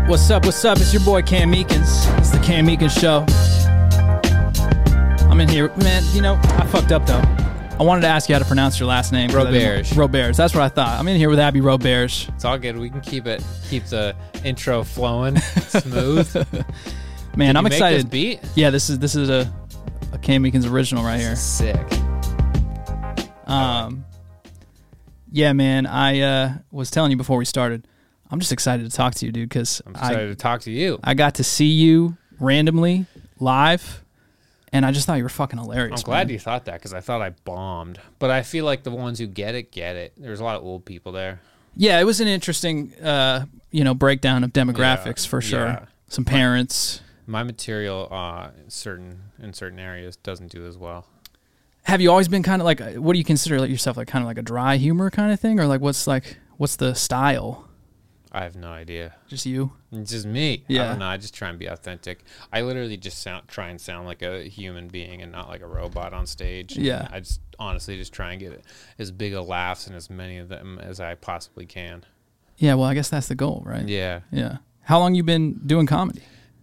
What's up? What's up? It's your boy Cam Meekins. It's the Cam Meekins Show. I'm in here, man. You know, I fucked up though. I wanted to ask you how to pronounce your last name. Roberge. Roberge. That's what I thought. I'm in here with Abby Roberge. It's all good. We can keep the intro flowing smooth. Man, Did I'm you excited. Make this beat? Yeah, this is a Cam Meekins original right here. Sick. Yeah, man. I was telling you before we started. I'm just excited to talk to you, dude, because I'm excited to talk to you. I got to see you randomly live, and I just thought you were fucking hilarious. I'm glad man. you thought that because I thought I bombed. But I feel like the ones who get it. There's a lot of old people there. Yeah, it was an interesting, breakdown of demographics for sure. Yeah. Some parents. My material in certain areas doesn't do as well. Have you always been kind of like, what do you consider yourself, like kind of like a dry humor kind of thing, or like what's the style? I have no idea. Just you? It's just me. Yeah. I don't know. I just try and be authentic. I literally just try and sound like a human being and not like a robot on stage. Yeah. I just honestly just try and get as big a laughs and as many of them as I possibly can. Yeah, well, I guess that's the goal, right? Yeah. Yeah. How long you been doing comedy?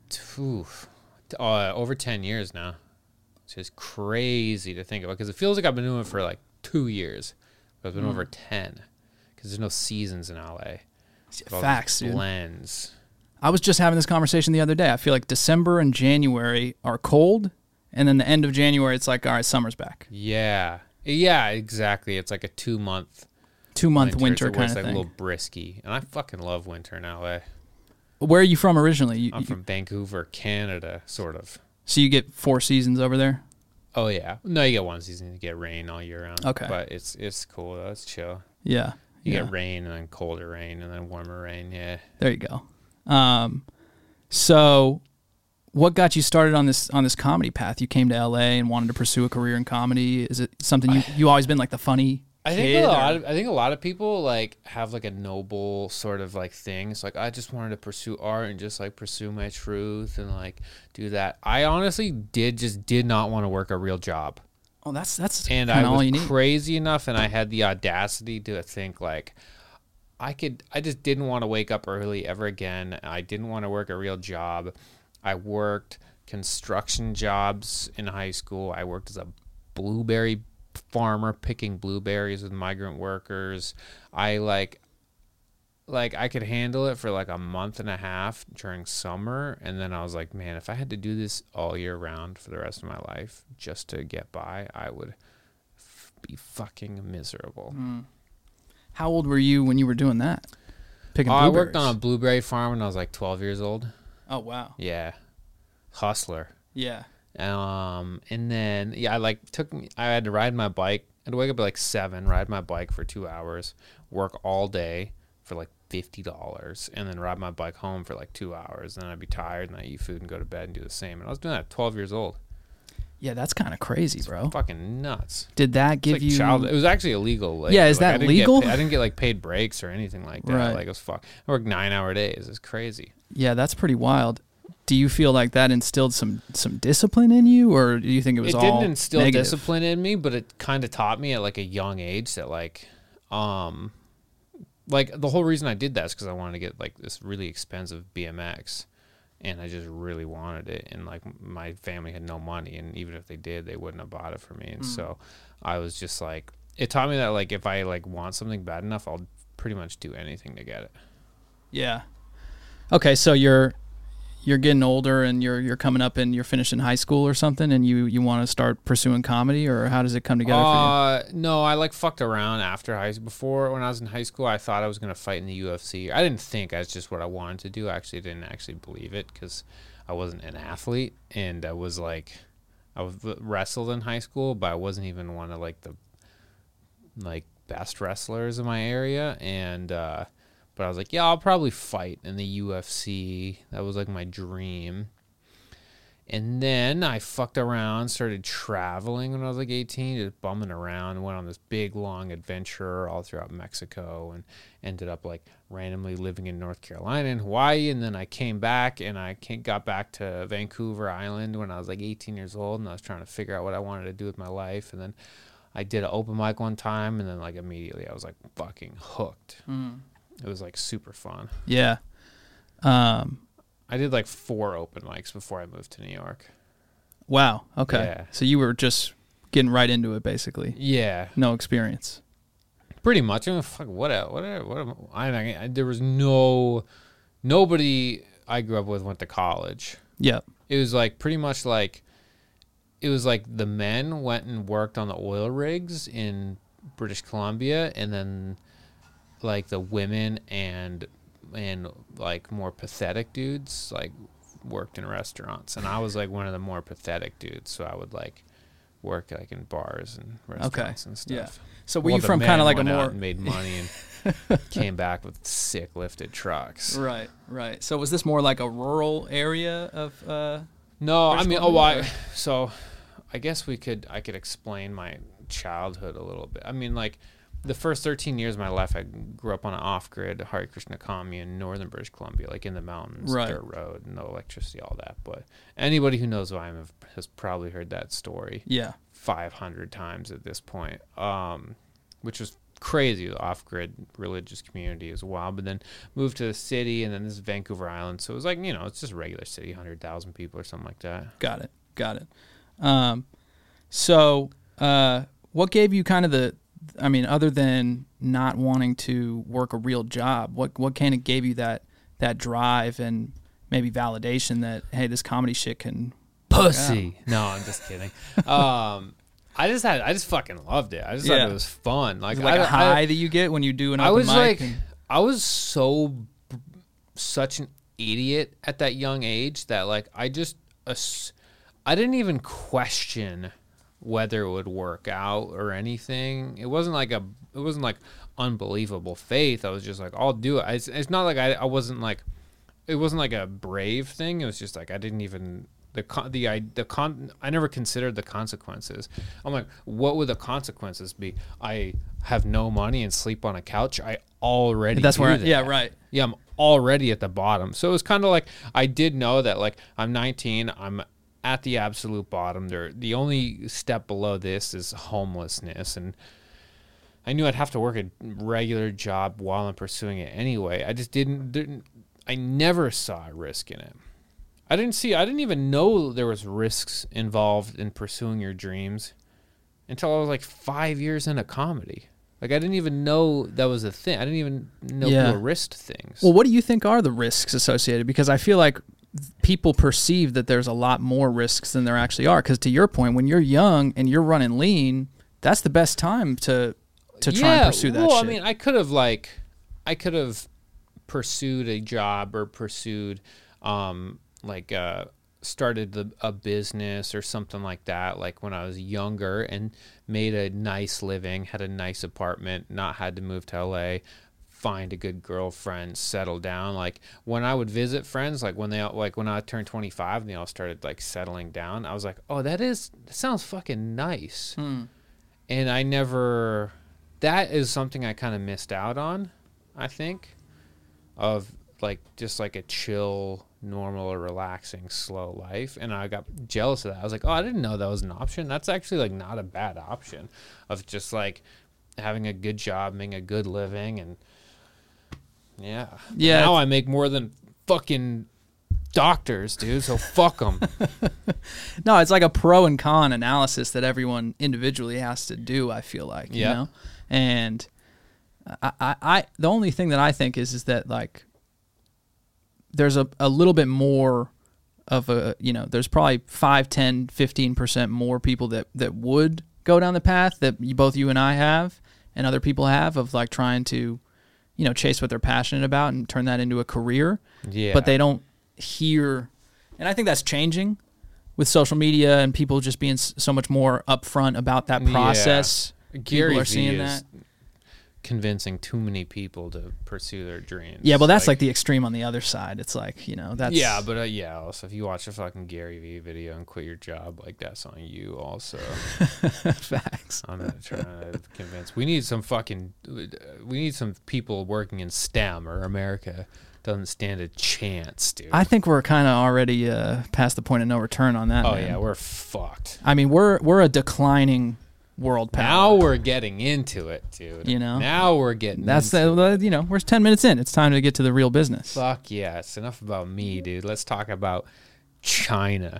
Over 10 years now. It's just crazy to think about because it feels like I've been doing it for like 2 years. But it's been over 10 because there's no seasons in LA. Facts, dude. Blends. I was just having this conversation the other day. I feel like December and January are cold, and then the end of January, it's like, all right, summer's back. Yeah. Yeah, exactly. It's like a 2-month. 2-month winter It's kind of like thing. a little brisky. And I fucking love winter in LA. Where are you from originally? I'm from Vancouver, Canada, sort of. So you get 4 seasons over there? Oh, yeah. No, you get one season. You get rain all year round. Okay. But it's cool, though. It's chill. Yeah. You get rain and then colder rain and then warmer rain, yeah. There you go. So what got you started on this comedy path? You came to LA and wanted to pursue a career in comedy. Is it something you always been like the funny I kid? think a lot of people like have like a noble sort of like thing. It's like I just wanted to pursue art and just like pursue my truth and like do that. I honestly did not want to work a real job. Oh, that's And kinda I all you was need. crazy enough and I had the audacity to think like I just didn't want to wake up early ever again. I didn't want to work a real job. I worked construction jobs in high school. I worked as a blueberry farmer picking blueberries with migrant workers. I I could handle it for like a month and a half during summer, and then I was like, man, if I had to do this all year round for the rest of my life just to get by, I would be fucking miserable. How old were you when you were doing that? Picking I blueberries? worked on a blueberry farm when I was like 12 years old. Oh, wow. Yeah. Hustler. Yeah. And then I had to ride my bike. I had to wake up at like 7, ride my bike for 2 hours, work all day for like $50, and then ride my bike home for like 2 hours. Then I'd be tired and I eat food and go to bed and do the same. And I was doing that at 12 years old. Yeah, that's kind of crazy, bro. Fucking nuts. Did that It's give like you... it was actually illegal. Yeah, is that I didn't legal? I didn't get like paid breaks or anything like that. Right. Like it was I worked 9-hour days. It's crazy. Yeah, that's pretty wild. Do you feel like that instilled some discipline in you, or do you think it was all It didn't instill negative? discipline in me, but it kind of taught me at like a young age that like the whole reason I did that is because I wanted to get like this really expensive BMX, and I just really wanted it, and like my family had no money, and even if they did, they wouldn't have bought it for me, and so I was just like, it taught me that like if I like want something bad enough, I'll pretty much do anything to get it. Yeah. Okay, so you're getting older and you're coming up and you're finishing high school or something, and you want to start pursuing comedy, or how does it come together for you? No, I like fucked around after before when I was in high school. I thought I was gonna fight in the UFC. I didn't think that's just what I wanted to do. I actually didn't believe it because I wasn't an athlete, and I was wrestled in high school, but I wasn't even one of like the best wrestlers in my area, and but I was like, yeah, I'll probably fight in the UFC. That was like my dream. And then I fucked around, started traveling when I was like 18, just bumming around, went on this big, long adventure all throughout Mexico, and ended up like randomly living in North Carolina and Hawaii. And then I came back, and I got back to Vancouver Island when I was like 18 years old, and I was trying to figure out what I wanted to do with my life. And then I did an open mic one time, and then like immediately I was like fucking hooked. It was like super fun. Yeah. I did like 4 open mics before I moved to New York. Wow. Okay. Yeah. So you were just getting right into it, basically. Yeah. No experience. Pretty much. I mean, fuck, what there was nobody I grew up with went to college. Yep. It was like pretty much like, it was like the men went and worked on the oil rigs in British Columbia, and then like the women and like more pathetic dudes like worked in restaurants, and I was like one of the more pathetic dudes, so I would like work like in bars and restaurants and stuff. Yeah. So were you from kind of like a more and made money and came back with sick lifted trucks? Right. So was this more like a rural area of? No, I mean, Columbia, so I guess I could explain my childhood a little bit. I mean, like the first 13 years of my life, I grew up on an off-grid Hare Krishna commune in northern British Columbia, like in the mountains, right. dirt road, no electricity, all that. But anybody who knows who I am has probably heard that story 500 times at this point, which was crazy. The off-grid religious community as well. But then moved to the city, and then this is Vancouver Island. So it was like, it's just a regular city, 100,000 people or something like that. Got it. So what gave you kind of other than not wanting to work a real job, what kind of gave you that drive and maybe validation that, hey, this comedy shit can pussy? No, I'm just kidding. I just fucking loved it. I just thought it was fun. Like, like a high that you get when you do an open mic. I was such an idiot at that young age that like I didn't even question whether it would work out or anything. It wasn't like unbelievable faith. I was just like, I'll do it. It's not like I wasn't like, it wasn't like a brave thing. It was just like I didn't even I never considered the consequences. I'm like, what would the consequences be? I have no money and sleep on a couch. I already Yeah, I'm already at the bottom. So it was kind of like I did know that like I'm 19. I'm at the absolute bottom. The only step below this is homelessness, and I knew I'd have to work a regular job while I'm pursuing it anyway. I just I never saw a risk in it. I didn't even know there was risks involved in pursuing your dreams until I was like 5 years into comedy. Like I didn't even know that was a thing. I didn't even know people risked things. Well, what do you think are the risks associated? Because I feel like people perceive that there's a lot more risks than there actually are. Because to your point, when you're young and you're running lean, that's the best time to try and pursue that shit. Well, I mean, I could have pursued a job or pursued started a business or something like that, like when I was younger, and made a nice living, had a nice apartment, not had to move to LA, find a good girlfriend, settle down. Like when I would visit friends, like when I turned 25 and they all started like settling down, I was like, oh, that sounds fucking nice. And that is something I kind of missed out on, I think, of like just like a chill, normal or relaxing, slow life. And I got jealous of that. I was like, oh, I didn't know that was an option. That's actually like not a bad option, of just like having a good job, making a good living. And yeah. Now I make more than fucking doctors, dude. So fuck them. No, it's like a pro and con analysis that everyone individually has to do, I feel like, you know? And I the only thing that I think is that like, there's a little bit more of there's probably 5, 10, 15% more people that would go down the path that both you and I have and other people have, of like trying to, chase what they're passionate about and turn that into a career. Yeah. But they don't hear, and I think that's changing with social media and people just being so much more upfront about that process. Yeah. Gary are seeing that. Convincing too many people to pursue their dreams. Yeah, well, that's like the extreme on the other side. It's like, that's... Yeah, but also if you watch a fucking Gary Vee video and quit your job, like that's on you also. Facts. I'm not trying to convince. We need some people working in STEM, or America doesn't stand a chance, dude. I think we're kind of already past the point of no return on that. Oh, man. Yeah, we're fucked. I mean, we're a declining world power. Now we're getting into it, dude. You know? Now we're getting we're 10 minutes in. It's time to get to the real business. Fuck yes. Enough about me, dude. Let's talk about China.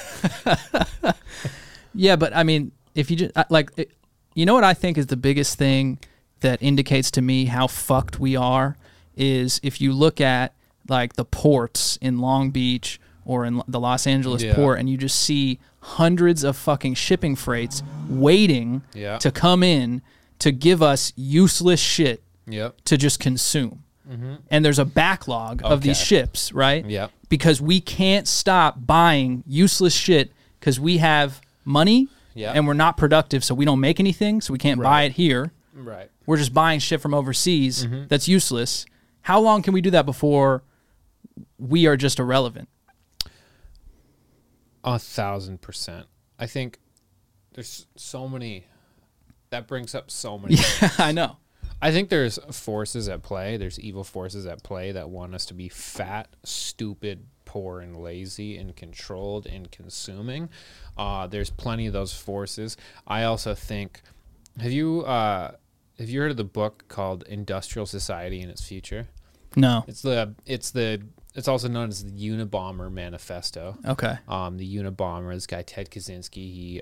Yeah, but I mean, if you just you know what I think is the biggest thing that indicates to me how fucked we are is if you look at like the ports in Long Beach or in the Los Angeles port, and you just see hundreds of fucking shipping freights waiting to come in to give us useless shit to just consume. Mm-hmm. And there's a backlog of these ships, right? Yeah. Because we can't stop buying useless shit because we have money and we're not productive, so we don't make anything, so we can't buy it here. Right. We're just buying shit from overseas that's useless. How long can we do that before we are just irrelevant? 1,000%. I think there's so many. That brings up so many. Yeah, I know. I think there's forces at play. There's evil forces at play that want us to be fat, stupid, poor, and lazy, and controlled and consuming. There's plenty of those forces. I also think. Have you heard of the book called Industrial Society and Its Future? No. It's also known as the Unabomber Manifesto. Okay. The Unabomber, this guy Ted Kaczynski, he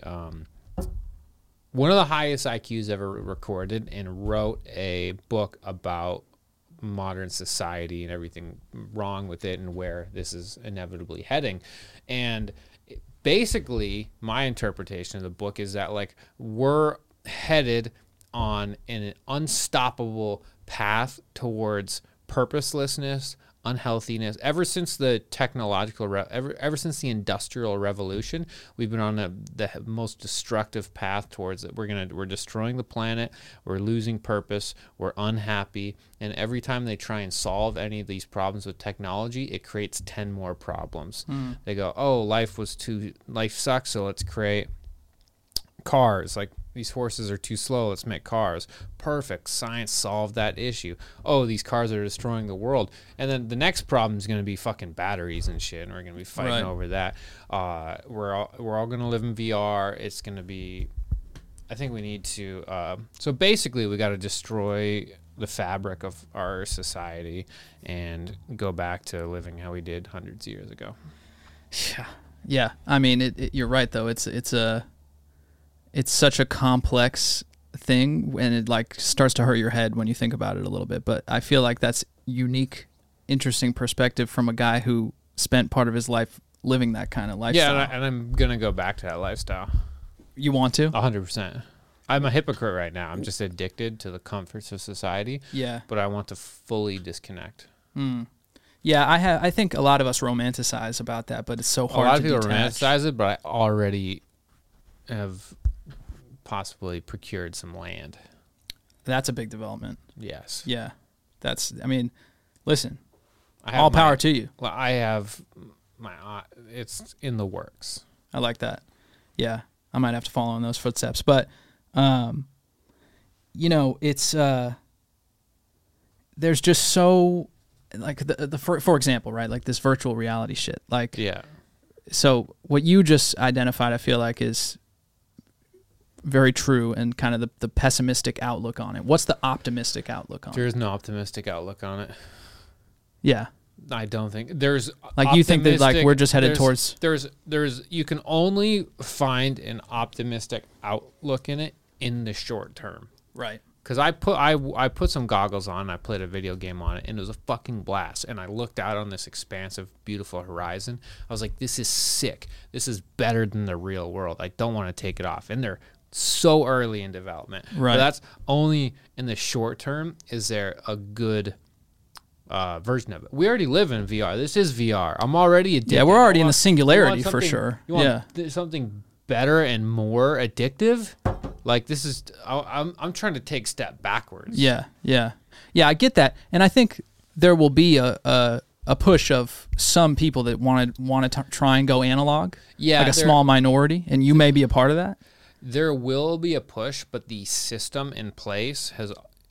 one of the highest IQs ever recorded, and wrote a book about modern society and everything wrong with it and where this is inevitably heading. And basically, my interpretation of the book is that like we're headed on an unstoppable path towards purposelessness, unhealthiness. Ever since the technological, ever since the Industrial Revolution, we've been on the most destructive path towards it. We're destroying the planet. We're losing purpose. We're unhappy. And every time they try and solve any of these problems with technology, it creates 10 more problems. They go, oh, life sucks, so let's create cars. Like, these horses are too slow, let's make cars. Perfect. Science solved that issue. Oh, these cars are destroying the world. And then the next problem is going to be fucking batteries and shit, and we're going to be fighting over that. We're all going to live in VR. It's going to be... I think we need to... so basically, we got to destroy the fabric of our society and go back to living how we did hundreds of years ago. Yeah. I mean, you're right, though. It's such a complex thing, and it like starts to hurt your head when you think about it a little bit. But I feel like that's unique, interesting perspective from a guy who spent part of his life living that kind of lifestyle. Yeah, and I'm going to go back to that lifestyle. You want to? 100%. I'm a hypocrite right now. I'm just addicted to the comforts of society. Yeah. But I want to fully disconnect. Yeah, I think a lot of us romanticize about that, but it's so hard to detach. A lot of people romanticize it, but I already have possibly procured some land. That's a big development. Yes. Yeah. Listen, all power to you. Well, I have it's in the works. I like that. Yeah. I might have to follow in those footsteps, but it's there's just so like for example, right? Like this virtual reality shit. Like, yeah. So what you just identified, I feel like, is very true, and kind of the pessimistic outlook on it. What's the optimistic outlook on it? There is no optimistic outlook on it. Yeah. I don't think there's like you think that like we're just headed towards there's you can only find an optimistic outlook in it in the short term. Right. Because I put some goggles on, I played a video game on it, and it was a fucking blast. And I looked out on this expansive, beautiful horizon. I was like, this is sick. This is better than the real world. I don't want to take it off. And they're so early in development. Right. But that's only in the short term is there a good version of it. We already live in VR. This is VR. I'm already addicted. Yeah, we're already in the singularity for sure. You want something better and more addictive? Like this is, I'm trying to take a step backwards. Yeah. I get that, and I think there will be a push of some people that want to try and go analog. Yeah, like a small minority, and you may be a part of that. There will be a push, but the system in place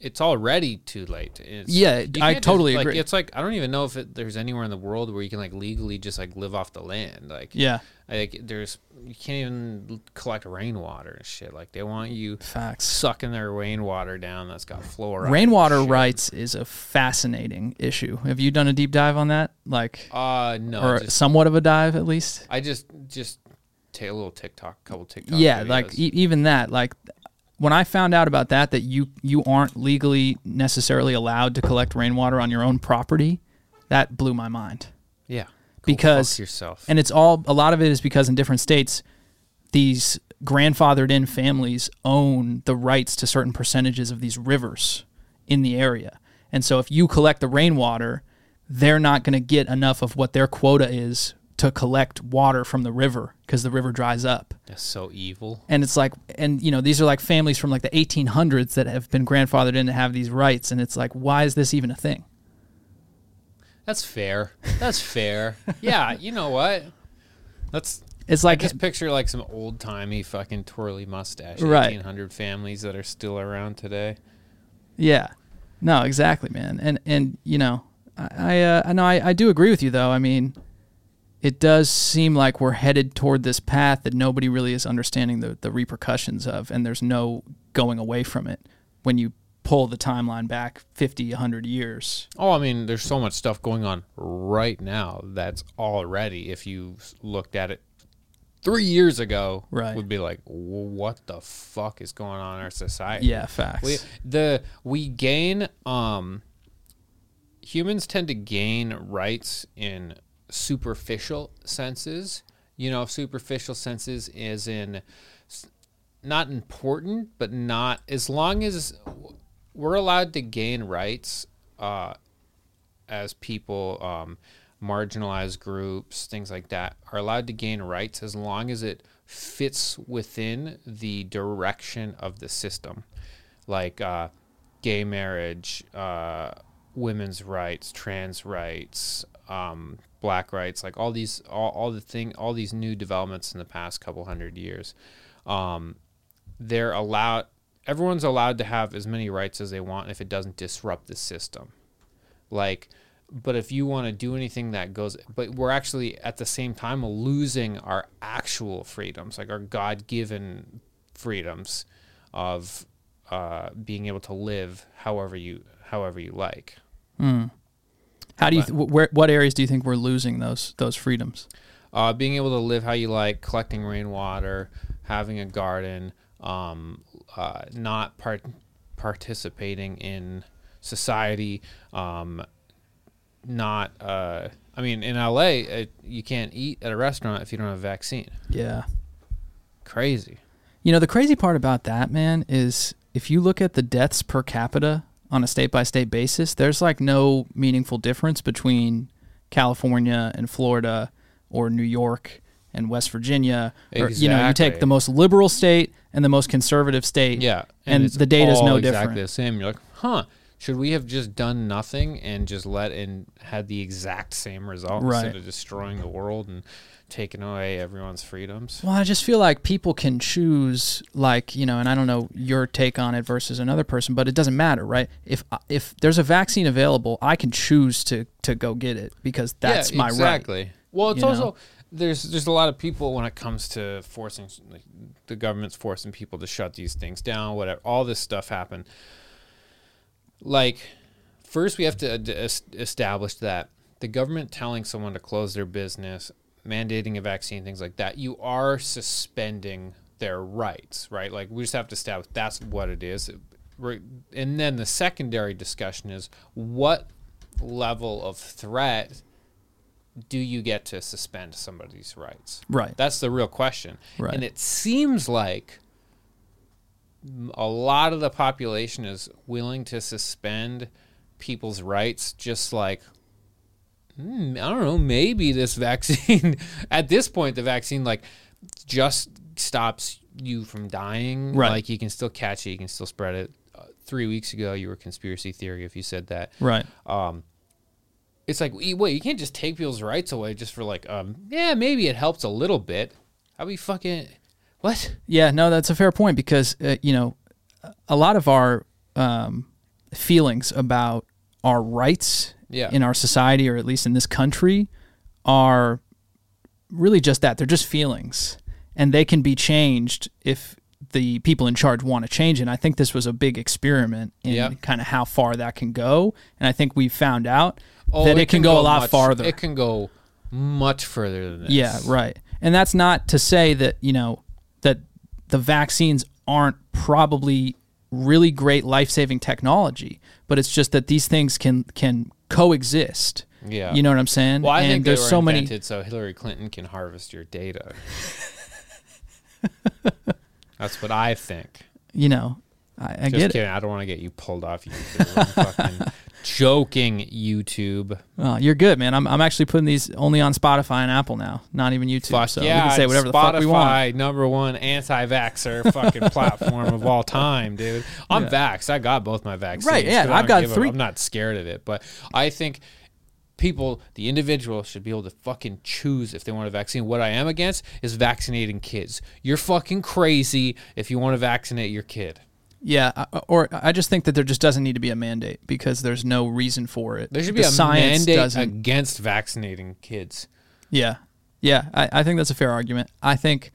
it's already too late. I totally agree. It's like I don't even know if there's anywhere in the world where you can like legally just like live off the land. Like you can't even collect rainwater and shit. Like they want you sucking their rainwater down that's got fluoride. Rainwater rights is a fascinating issue. Have you done a deep dive on that? Like no, or somewhat of a dive at least. I just take a little couple TikTok. Yeah, videos. like even that, like. When I found out about that you aren't legally necessarily allowed to collect rainwater on your own property, that blew my mind. Yeah. Because yourself. And a lot of it is because in different states, these grandfathered in families own the rights to certain percentages of these rivers in the area. And so if you collect the rainwater, they're not going to get enough of what their quota is to collect water from the river because the river dries up. That's so evil. And it's like, and you know, these are like families from like the 1800s that have been grandfathered in to have these rights. And it's like, why is this even a thing? That's fair. That's fair. Yeah. You know what? It's like, I just picture like some old timey fucking twirly mustache, right. 1800 families that are still around today. Yeah, no, exactly, man. And you know, I do agree with you though. I mean, it does seem like we're headed toward this path that nobody really is understanding the repercussions of, and there's no going away from it when you pull the timeline back 50, 100 years. Oh, I mean, there's so much stuff going on right now that's already, if you looked at it 3 years ago, right, would be like, what the fuck is going on in our society? Yeah, facts. We gain, humans tend to gain rights in superficial senses. You know, superficial senses is in not important, but not, as long as we're allowed to gain rights as people, marginalized groups, things like that, are allowed to gain rights as long as it fits within the direction of the system, like gay marriage, women's rights, trans rights, black rights, like all these new developments in the past couple hundred years. Everyone's allowed to have as many rights as they want if it doesn't disrupt the system. Like, but if you want to do anything that goes, but we're actually at the same time losing our actual freedoms, like our God-given freedoms of being able to live however you like. How do you what areas do you think we're losing those freedoms? Being able to live how you like, collecting rainwater, having a garden, not participating in society, not. I mean, in LA, you can't eat at a restaurant if you don't have a vaccine. Yeah, crazy. You know, the crazy part about that, man, is if you look at the deaths per capita on a state-by-state basis, there's like no meaningful difference between California and Florida or New York and West Virginia. Or, exactly. You know, you take the most liberal state and the most conservative state, yeah, and the data is no different. Exactly the same. You're like, huh? Should we have just done nothing and just had the exact same result, right, instead of destroying the world and taking away everyone's freedoms? Well, I just feel like people can choose, like, you know, and I don't know your take on it versus another person, but it doesn't matter, right? If there's a vaccine available, I can choose to go get it because that's my right. Exactly. Well, it's also there's a lot of people when it comes to forcing, like, the government's forcing people to shut these things down, whatever. All this stuff happened. Like, first we have to establish that the government telling someone to close their business, mandating a vaccine, things like that, you are suspending their rights, right? Like, we just have to establish that's what it is. And then the secondary discussion is, what level of threat do you get to suspend somebody's rights? Right. That's the real question. Right. And it seems like a lot of the population is willing to suspend people's rights, just like, I don't know, maybe this vaccine, at this point, the vaccine, like, just stops you from dying. Right. Like, you can still catch it, you can still spread it. 3 weeks ago, you were conspiracy theory if you said that. Right. It's like, wait, you can't just take people's rights away just for, like, yeah, maybe it helps a little bit. How we fucking... What? Yeah, no, that's a fair point because, you know, a lot of our feelings about our rights Yeah. in our society, or at least in this country, are really just that. They're just feelings, and they can be changed if the people in charge want to change it. And I think this was a big experiment in kind of how far that can go. And I think we found out that it can go a lot farther. It can go much further than this. Yeah, right. And that's not to say that, that the vaccines aren't probably really great life-saving technology, but it's just that these things can coexist. Yeah. You know what I'm saying? Well, I and think there's they were so invented many so Hillary Clinton can harvest your data. That's what I think. I Just get kidding. I don't want to get you pulled off YouTube. I'm fucking joking, YouTube. it. Oh, you're good, man. I'm actually putting these only on Spotify and Apple now, not even YouTube. Fuck so yeah, we can say whatever the fuck we want. Spotify, #1 anti-vaxxer fucking platform of all time, dude. I'm vaxxed. I got both my vaccines. Right, yeah. I've got 3. I'm not scared of it, but I think people, the individual, should be able to fucking choose if they want a vaccine. What I am against is vaccinating kids. You're fucking crazy if you want to vaccinate your kid. Yeah, or I just think that there just doesn't need to be a mandate because there's no reason for it. There should be a mandate against vaccinating kids. Yeah. Yeah, I think that's a fair argument. I think,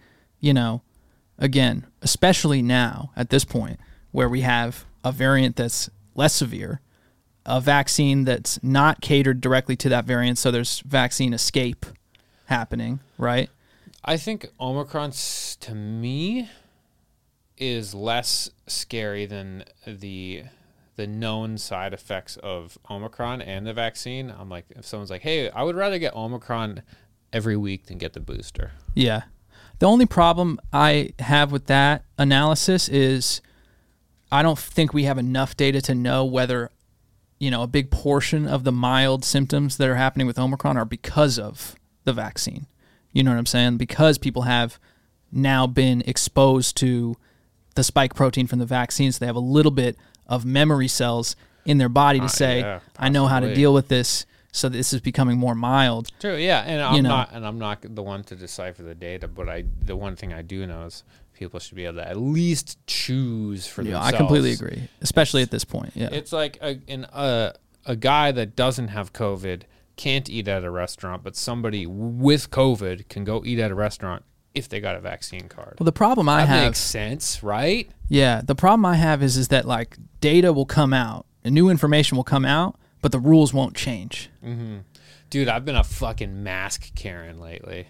again, especially now at this point where we have a variant that's less severe, a vaccine that's not catered directly to that variant, so there's vaccine escape happening, right? I think Omicron, to me, is less scary than the known side effects of Omicron and the vaccine. I'm like, if someone's like, hey, I would rather get Omicron every week than get the booster. Yeah. The only problem I have with that analysis is I don't think we have enough data to know whether, a big portion of the mild symptoms that are happening with Omicron are because of the vaccine. You know what I'm saying? Because people have now been exposed to the spike protein from the vaccine, so they have a little bit of memory cells in their body to say, I know how to deal with this, so this is becoming more mild. True, yeah, and I'm not the one to decipher the data, but the one thing I do know is people should be able to at least choose for themselves. I completely agree, especially at this point. Yeah, it's like a guy that doesn't have COVID can't eat at a restaurant, but somebody with COVID can go eat at a restaurant if they got a vaccine card. Well, the problem I have... That makes sense, right? Yeah, the problem I have is that, like, data will come out, and new information will come out, but the rules won't change. Mm-hmm. Dude, I've been a fucking mask Karen lately.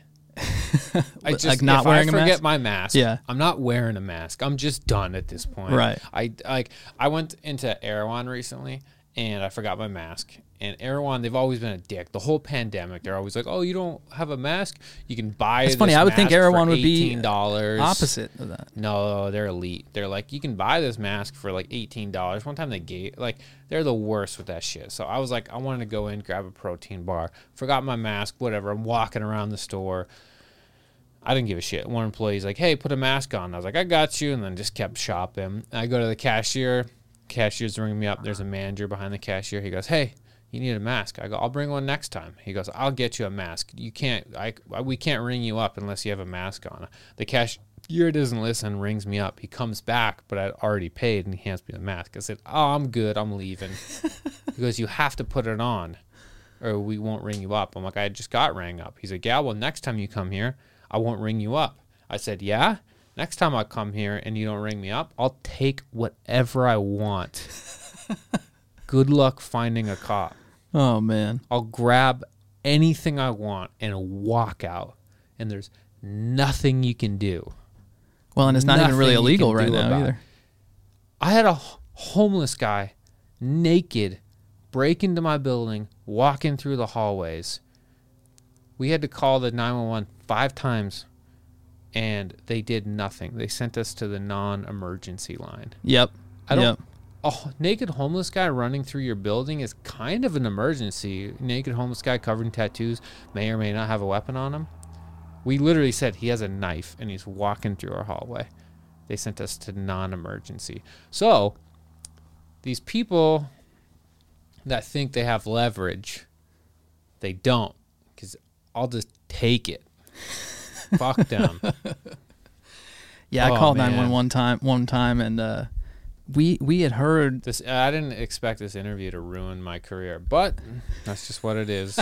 Like not wearing a mask? I forget my mask, I'm not wearing a mask. I'm just done at this point. Right. I went into Erewhon recently, and I forgot my mask. And Erewhon, they've always been a dick. The whole pandemic, they're always like, "Oh, you don't have a mask? You can buy." It's funny. I would think Erewhon would be $18. Opposite of that. No, they're elite. They're like, you can buy this mask for like $18. One time they gave they're the worst with that shit. So I was like, I wanted to go in, grab a protein bar. Forgot my mask. Whatever. I'm walking around the store. I didn't give a shit. One employee's like, "Hey, put a mask on." I was like, "I got you," and then just kept shopping. I go to the cashier. Cashier's ringing me up. There's a manager behind the cashier. He goes, "Hey, you need a mask." I go, "I'll bring one next time." He goes, "I'll get you a mask. You can't, we can't ring you up unless you have a mask on." The cashier doesn't listen, rings me up. He comes back, but I'd already paid, and he hands me the mask. I said, "Oh, I'm good. I'm leaving." He goes, "You have to put it on or we won't ring you up." I'm like, "I just got rang up." He's like, "Yeah, well, next time you come here, I won't ring you up." I said, "Yeah? Next time I come here and you don't ring me up, I'll take whatever I want." Good luck finding a cop. Oh, man. I'll grab anything I want and walk out, and there's nothing you can do. Well, and it's not even really illegal right now either. I had a homeless guy, naked, break into my building, walking through the hallways. We had to call the 911 5 times, and they did nothing. They sent us to the non-emergency line. Yep. A naked homeless guy running through your building is kind of an emergency. Naked homeless guy covered in tattoos may or may not have a weapon on him. We literally said he has a knife and he's walking through our hallway. They sent us to non-emergency. So these people that think they have leverage, they don't, because I'll just take it. Fuck them. Yeah, I called 911 one time, and we had heard this. I didn't expect this interview to ruin my career, but that's just what it is.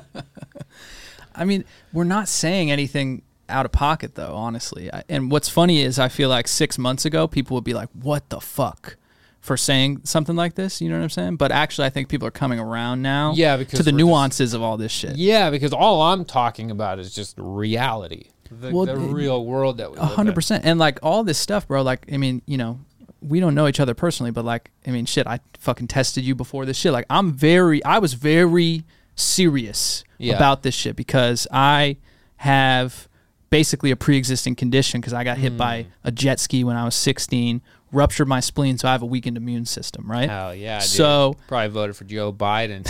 I mean, we're not saying anything out of pocket, though, honestly. And what's funny is I feel like 6 months ago, people would be like, what the fuck for saying something like this? You know what I'm saying? But actually, I think people are coming around now because to the nuances of all this shit. Yeah, because all I'm talking about is just reality, the real world that we live in. 100%. And like all this stuff, bro, like, I mean, you know, we don't know each other personally, but like, I mean, shit, I fucking tested you before this shit. Like, I was very serious about this shit because I have basically a pre-existing condition because I got hit by a jet ski when I was 16, ruptured my spleen, so I have a weakened immune system, right? Hell yeah, dude. So probably voted for Joe Biden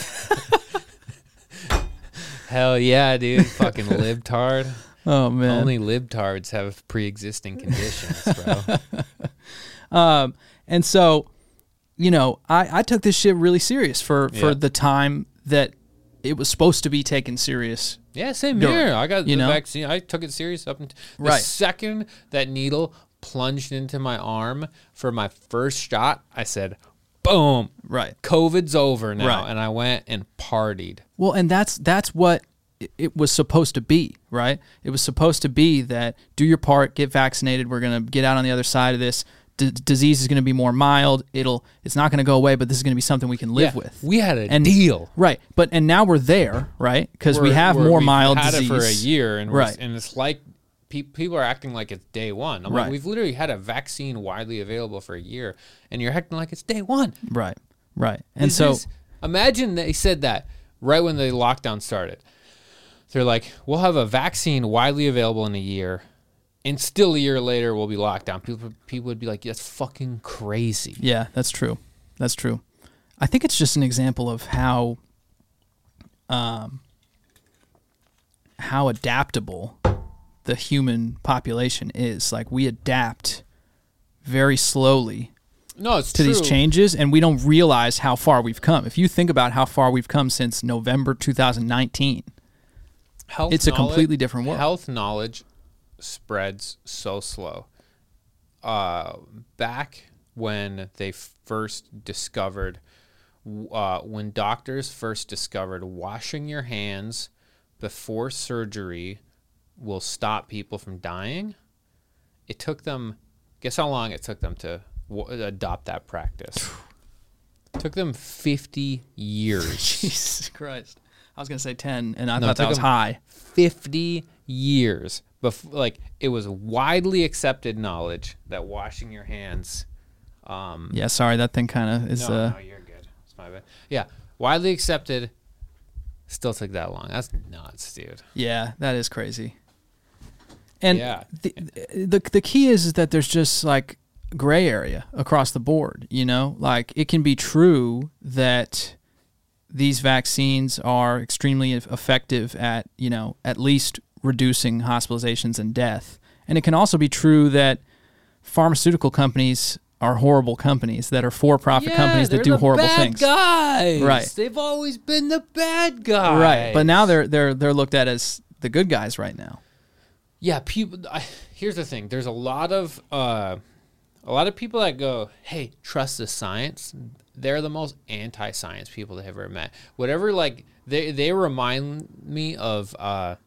too. Hell yeah, dude. Fucking libtard. Oh man. Only libtards have pre-existing conditions, bro. And so, you know, I took this shit really serious for the time that it was supposed to be taken serious. Yeah, same here. I got the vaccine. I took it serious up until the second that needle plunged into my arm for my first shot. I said, boom. Right. COVID's over now. Right. And I went and partied. Well, and that's what it was supposed to be, right? It was supposed to be that do your part, get vaccinated. We're going to get out on the other side of this. Disease is going to be more mild. It's not going to go away, but this is going to be something we can live with. We had a deal, right? And now we're there, right? Because we have more mild disease. We've had it for a year, and and it's like people are acting like it's day one. I'm like, we've literally had a vaccine widely available for a year, and you're acting like it's day one. Right. And so imagine they said that right when the lockdown started. They're like, we'll have a vaccine widely available in a year. And still a year later, we'll be locked down. People would be like, that's fucking crazy. Yeah, that's true. I think it's just an example of how adaptable the human population is. Like, we adapt very slowly to these changes, and we don't realize how far we've come. If you think about how far we've come since November 2019, it's a completely different world. Health knowledge spreads so slow. Back when they first discovered, when doctors first discovered washing your hands before surgery will stop people from dying, it took them, guess how long it took them to adopt that practice? It took them 50 years. Jesus Christ. I was going to say 10, and I thought that was high. 50 years. Like, it was widely accepted knowledge that washing your hands. Yeah, sorry, that thing kind of is. No, you're good. It's my bad. Yeah, widely accepted. Still took that long. That's nuts, dude. Yeah, that is crazy. And the key is that there's just like gray area across the board. You know, like it can be true that these vaccines are extremely effective at, you know, at least reducing hospitalizations and death. And it can also be true that pharmaceutical companies are horrible companies that are for-profit companies that do horrible things. Guys. Right. They've always been the bad guys. Right. But now they're looked at as the good guys right now. Yeah, here's the thing. There's a lot of people that go, "Hey, trust the science." They're the most anti-science people I've ever met. Whatever, like they remind me of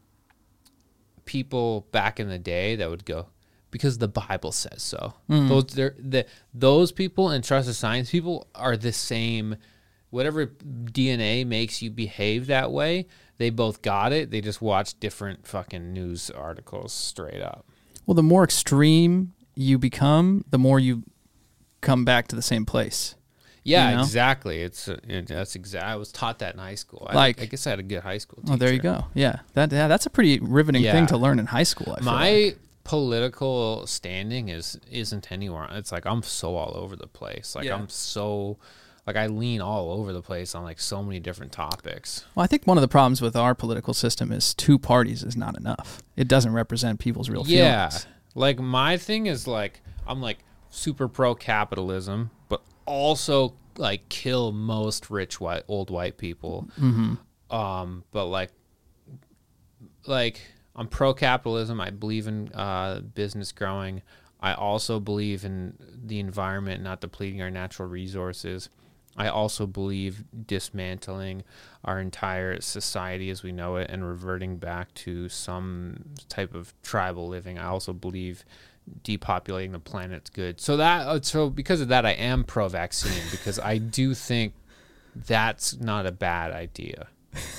people back in the day that would go, because the Bible says so. Those people and trust the science people are the same. Whatever DNA makes you behave that way, they both got it. They just watch different fucking news articles straight up. Well, the more extreme you become, the more you come back to the same place. Yeah, you know? Exactly. I was taught that in high school. I guess I had a good high school teacher. Oh, there you go. Yeah, that's a pretty riveting thing to learn in high school. I feel like. Political standing isn't anywhere. It's like I'm so all over the place. Like I'm so, like I lean all over the place on like so many different topics. Well, I think one of the problems with our political system is 2 parties is not enough. It doesn't represent people's real feelings. Yeah, like my thing is like I'm like super pro capitalism, but also like kill most rich old white people. Mm-hmm. But like I'm pro capitalism. I believe in business growing. I also believe in the environment not depleting our natural resources. I also believe dismantling our entire society as we know it and reverting back to some type of tribal living. I also believe depopulating the planet's good. So because of that, I am pro-vaccine because I do think that's not a bad idea.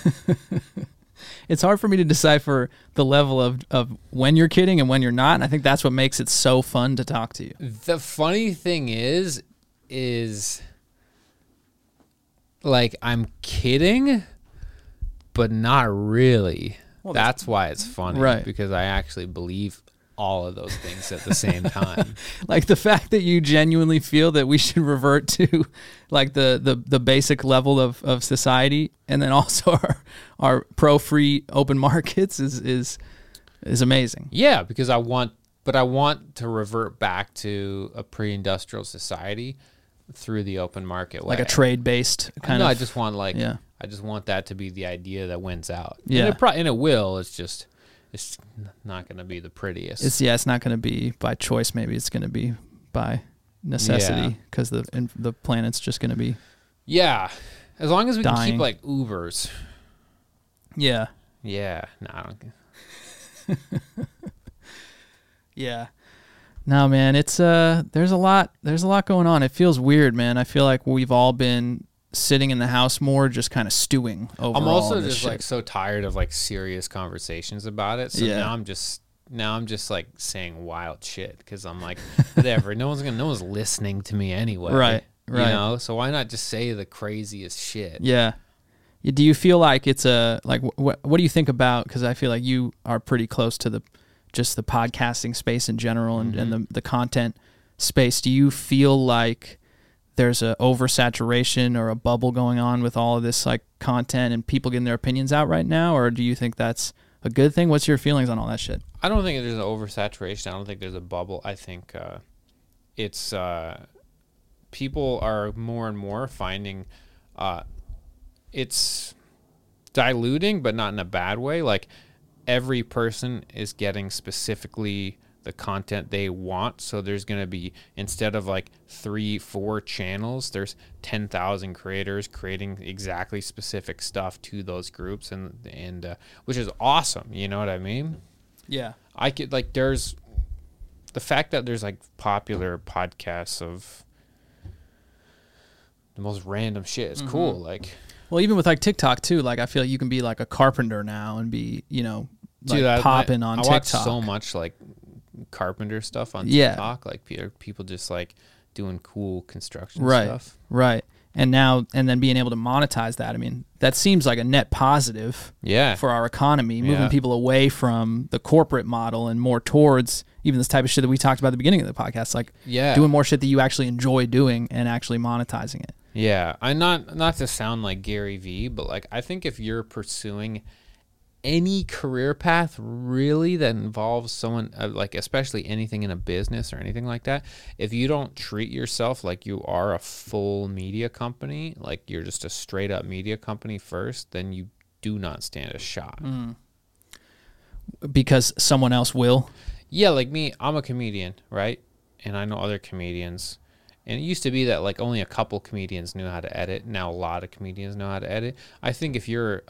It's hard for me to decipher the level of when you're kidding and when you're not, and I think that's what makes it so fun to talk to you. The funny thing is like I'm kidding, but not really. Well, that's why it's funny, right? Because I actually believe all of those things at the same time. Like the fact that you genuinely feel that we should revert to like the basic level of society, and then also our pro-free open markets is amazing. Yeah, because I want to revert back to a pre-industrial society through the open market way. Like a trade-based kind of. I just want I just want that to be the idea that wins out. Yeah. And it will. It's not going to be the prettiest. It's not going to be by choice. Maybe it's going to be by necessity because the planet's just going to be. Yeah, as long as we dying. can keep like Ubers. Yeah. Yeah. No, I don't. Yeah. No, man, it's there's a lot going on. It feels weird, man. I feel like we've all been sitting in the house more, just kind of stewing over. I'm also just shit. like so tired of like serious conversations about it. So now I'm just like saying wild shit because I'm like, whatever. No one's listening to me anyway. Right. You know, so why not just say the craziest shit? Yeah. Do you feel like it's what do you think about? Because I feel like you are pretty close to the podcasting space in general and the content space. Do you feel like there's a oversaturation or a bubble going on with all of this like content and people getting their opinions out right now? Or do you think that's a good thing? What's your feelings on all that shit? I don't think there's an oversaturation. I don't think there's a bubble. I think it's people are more and more finding it's diluting, but not in a bad way. Like every person is getting specifically the content they want. So there's going to be, instead of like 3-4 channels, there's 10,000 creators creating exactly specific stuff to those groups, and which is awesome. You know what I mean? Yeah. I could like, there's the fact that there's like popular podcasts of the most random shit is cool. Like, well, even with like TikTok too, like I feel like you can be like a carpenter now and be, like popping on TikTok. I watch so much like carpenter stuff on TikTok. Like people just like doing cool construction stuff. Right. And then being able to monetize that. I mean, that seems like a net positive for our economy, moving people away from the corporate model and more towards even this type of shit that we talked about at the beginning of the podcast, like doing more shit that you actually enjoy doing and actually monetizing it. Yeah. I'm not to sound like Gary Vee, but like I think if you're pursuing any career path really that involves someone like, especially anything in a business or anything like that, if you don't treat yourself like you are a full media company, like you're just a straight up media company first, then you do not stand a shot. Because someone else will? Yeah, like me, I'm a comedian, right? And I know other comedians. And it used to be that like only a couple comedians knew how to edit. Now a lot of comedians know how to edit. I think if you're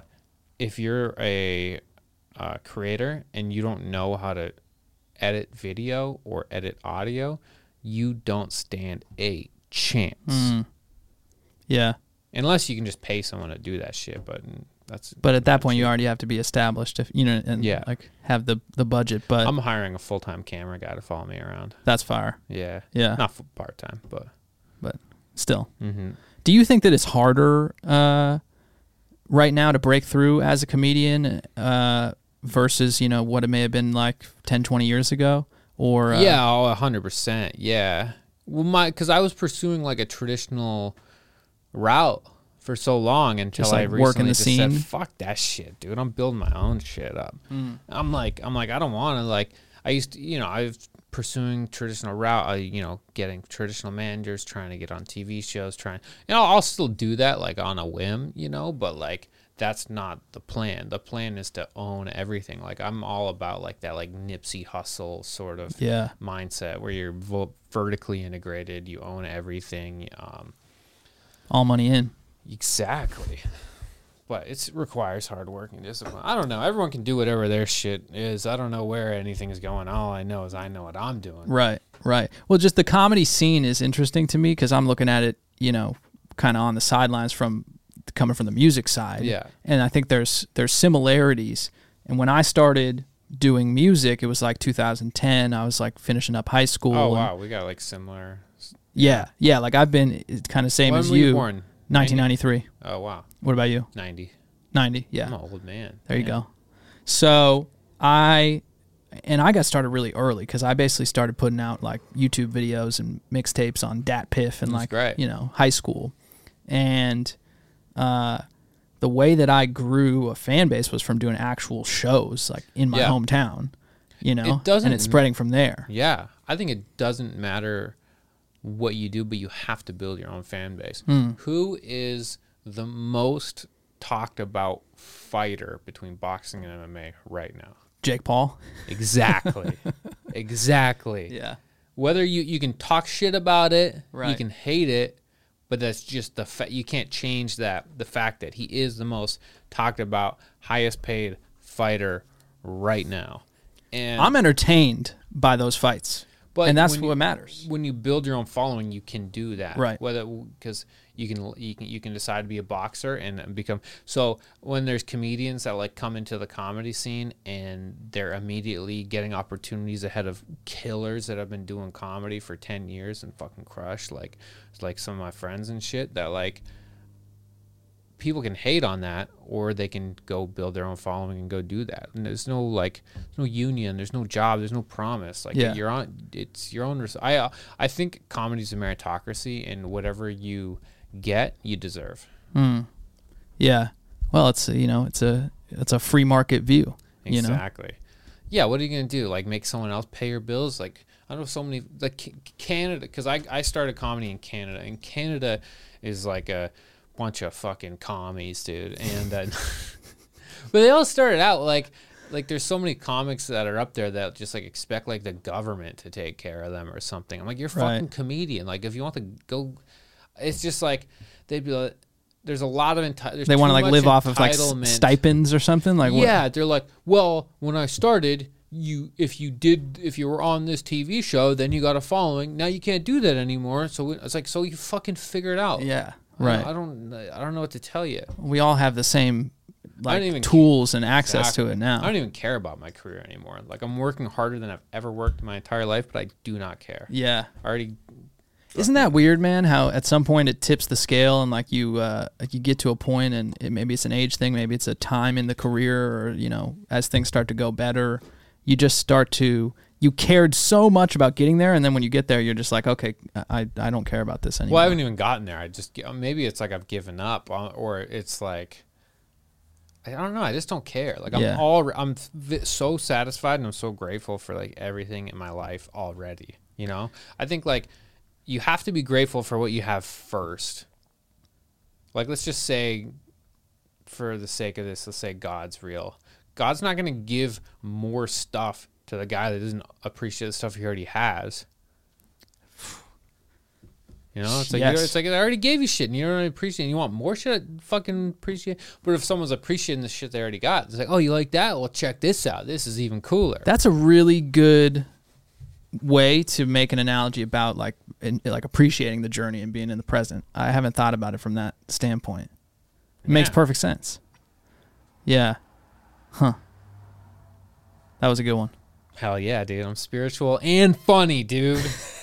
a creator and you don't know how to edit video or edit audio, you don't stand a chance. Yeah. Unless you can just pay someone to do that shit, but at that point you already have to be established if like have the budget. But I'm hiring a full-time camera guy to follow me around. That's fire. Yeah. Not part-time, but still. Do you think that it's harder right now to break through as a comedian versus what it may have been like 10-20 years ago? Or 100%. Yeah. Well, because I was pursuing like a traditional route for so long until just like I recently just scene. said, fuck that shit, dude. I'm building my own shit up. I'm like, I don't want to, like, I used to, I was pursuing traditional route, getting traditional managers, trying to get on TV shows, I'll still do that like on a whim, but like that's not the plan. The plan is to own everything. Like I'm all about like that like Nipsey Hussle sort of mindset where you're vertically integrated, you own everything. All money in. Exactly. But it requires hard work and discipline. I don't know. Everyone can do whatever their shit is. I don't know where anything is going. All I know is I know what I'm doing. Right. Well, just the comedy scene is interesting to me because I'm looking at it, you know, kind of on the sidelines coming from the music side. Yeah. And I think there's similarities. And when I started doing music, it was like 2010. I was like finishing up high school. Oh, wow. We got like similar. Yeah. Like I've been kind of same as you. When were you born? 1993. Oh, wow. What about you? 90. 90, yeah. I'm an old man. There you go. So I got started really early because I basically started putting out like YouTube videos and mixtapes on DatPiff and like, great. you know, high school. And the way that I grew a fan base was from doing actual shows like in my hometown, you know, and it's spreading from there. Yeah. I think it doesn't matter what you do, but you have to build your own fan base. Who is the most talked about fighter between boxing and MMA right now? Jake Paul. Exactly. Exactly. Yeah. Whether you can talk shit about it, right. You can hate it, but that's just the fact. You can't change that. The fact that he is the most talked about, highest paid fighter right now. And I'm entertained by those fights. And that's what matters. When you build your own following, you can do that, right? Whether because you can decide to be a boxer and become. So when there's comedians that like come into the comedy scene and they're immediately getting opportunities ahead of killers that have been doing comedy for 10 years and fucking crush, like some of my friends and shit that like. People can hate on that, or they can go build their own following and go do that. And there's no union, there's no job, there's no promise. Like it's your own. I think comedy's a meritocracy, and whatever you get, you deserve. Yeah. Well, it's a free market view. Exactly. You know? Yeah. What are you gonna do? Like make someone else pay your bills? Like I know so many like Canada, because I started comedy in Canada, and Canada is like a bunch of fucking commies, dude, and but they all started out like there's so many comics that are up there that just like expect like the government to take care of them or something. I'm like, you're a fucking comedian. Like if you want to go, it's just like they'd be like, there's a lot of they want to like live off of like stipends or something. Like what? They're like, well, when I started, if you were on this TV show, then you got a following. Now you can't do that anymore. So it's like, so you fucking figure it out. Yeah. Right. I don't know what to tell you. We all have the same like tools and access to it now. I don't even care about my career anymore. Like I'm working harder than I've ever worked in my entire life, but I do not care. Yeah. Isn't that weird, man? How at some point it tips the scale and like you get to a point and maybe it's an age thing, maybe it's a time in the career, or you know, as things start to go better, you just start to. You cared so much about getting there, and then when you get there, you're just like, okay, I don't care about this anymore. Well, I haven't even gotten there. Maybe it's like I've given up, or it's like I don't know. I just don't care. Like I'm so satisfied, and I'm so grateful for like everything in my life already. You know, I think like you have to be grateful for what you have first. Like let's just say, for the sake of this, let's say God's real. God's not going to give more stuff to the guy that doesn't appreciate the stuff he already has. You know, it's like it's like I already gave you shit and you don't appreciate it. You want more shit, fucking appreciate. But if someone's appreciating the shit they already got, it's like, oh, you like that? Well, check this out. This is even cooler. That's a really good way to make an analogy about like appreciating the journey and being in the present. I haven't thought about it from that standpoint. It makes perfect sense. Yeah. Huh. That was a good one. Hell yeah, dude. I'm spiritual and funny, dude.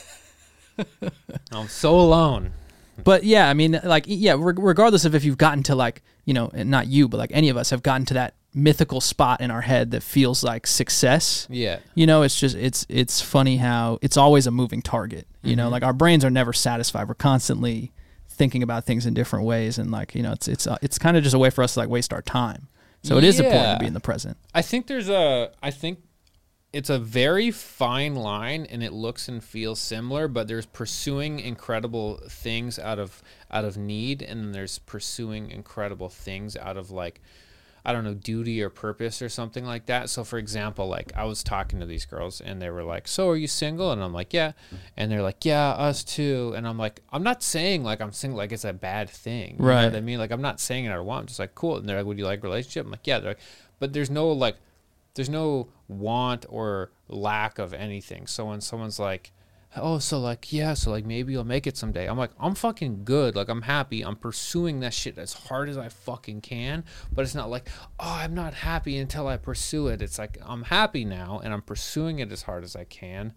I'm so alone. But yeah, I mean, like, regardless of if you've gotten to like, you know, not you, but like any of us have gotten to that mythical spot in our head that feels like success. Yeah. You know, it's just, it's funny how it's always a moving target. You know, like our brains are never satisfied. We're constantly thinking about things in different ways. And like, you know, it's kind of just a way for us to like waste our time. So it is important to be in the present. I think it's a very fine line, and it looks and feels similar, but there's pursuing incredible things out of need, and then there's pursuing incredible things out of like, I don't know, duty or purpose or something like that. So for example, like I was talking to these girls and they were like, so are you single? And I'm like, yeah. And they're like, yeah, us too. And I'm like, I'm not saying like I'm single like it's a bad thing. You know what I mean? Like I'm not saying it I want. I'm just like, cool. And they're like, would you like a relationship? I'm like, yeah. They're like, but there's no want or lack of anything. So when someone's like, oh, so like, yeah, so like maybe you'll make it someday. I'm like, I'm fucking good. Like I'm happy. I'm pursuing that shit as hard as I fucking can. But it's not like, oh, I'm not happy until I pursue it. It's like, I'm happy now and I'm pursuing it as hard as I can.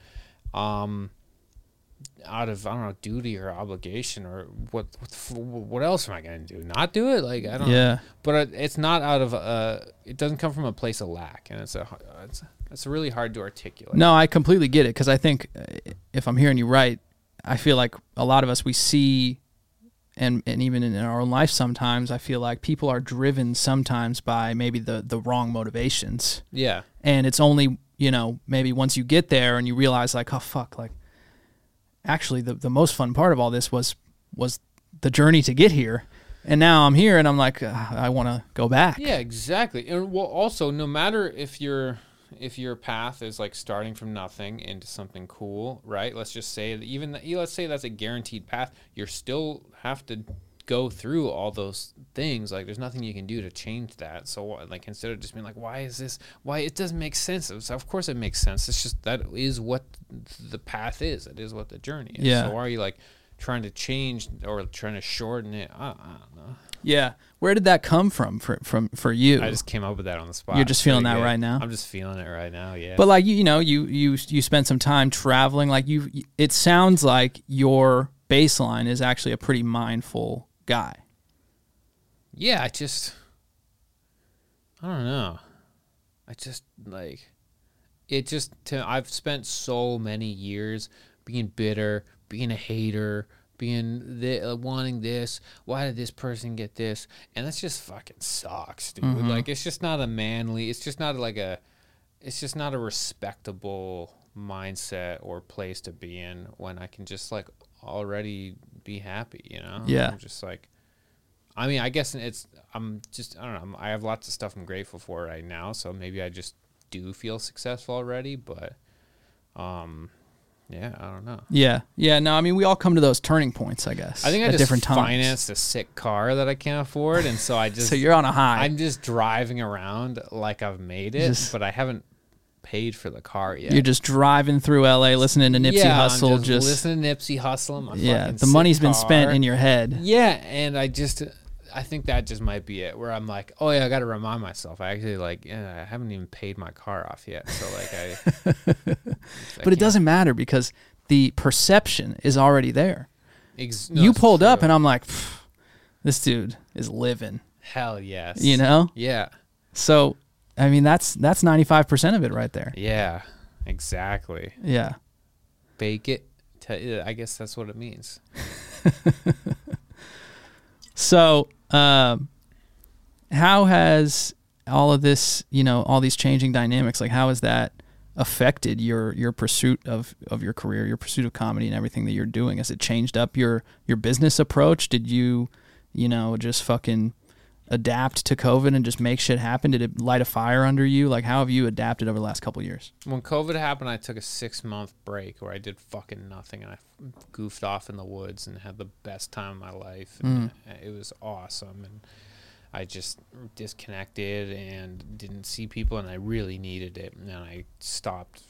Out of, I don't know, duty or obligation or what else am I going to do? Not do it? Like, I don't know. But it's not out of, it doesn't come from a place of lack. And it's really hard to articulate. No, I completely get it. Because I think if I'm hearing you right, I feel like a lot of us, we see, and even in our own life sometimes, I feel like people are driven sometimes by maybe the wrong motivations. Yeah. And it's only, you know, maybe once you get there and you realize like, oh, fuck, like, actually the most fun part of all this was the journey to get here, and now I'm here and I'm like, I want to go back. Yeah, exactly. And well, also, no matter if your path is like starting from nothing into something cool, right? Let's just say that let's say that's a guaranteed path, you still have to go through all those things. Like there's nothing you can do to change that. So like, instead of just being like, why it doesn't make sense, of course it makes sense. It's just that is what the path is. It is what the journey is. So why are you like trying to change or trying to shorten it? I don't know. Yeah. Where did that come from for you? I just came up with that on the spot. You're just feeling that right now? I'm just feeling it right now. Yeah. But like, you know, you spent some time traveling. Like it sounds like your baseline is actually a pretty mindful guy. Yeah, I don't know. I just like it. I've spent so many years being bitter, being a hater, being wanting this. Why did this person get this? And that's just fucking sucks, dude. Mm-hmm. Like it's just not a manly. It's just not It's just not a respectable mindset or place to be in when I can just like already be happy, you know? Yeah. I'm just like, I mean, I guess I don't know. I have lots of stuff I'm grateful for right now. So maybe I just do feel successful already, but, yeah, I don't know. Yeah. Yeah. No, I mean, we all come to those turning points, I guess. I think I just financed a sick car that I can't afford. And so I just, so you're on a high. I'm just driving around like I've made it, but I haven't paid for the car yet. You're just driving through LA listening to Nipsey Hussle. I'm just listening to Nipsey Hussle. The money's been spent in your head. Yeah, and I think that just might be it. Where I'm like, oh yeah, I got to remind myself. I actually I haven't even paid my car off yet. So like but it doesn't matter because the perception is already there. You pulled up, and I'm like, this dude is living. Hell yes. You know? Yeah. So. I mean, that's 95% of it right there. Yeah, exactly. Yeah. Bake it. I guess that's what it means. So, how has all of this, you know, all these changing dynamics, like how has that affected your pursuit of your career, your pursuit of comedy and everything that you're doing? Has it changed up your business approach? Did you know, just fucking adapt to COVID and just make shit happen? Did it light a fire under you? Like, how have you adapted over the last couple of years? When COVID happened, I took a 6-month break where I did fucking nothing, and I goofed off in the woods and had the best time of my life. And it was awesome, and I just disconnected and didn't see people, and I really needed it. And then I stopped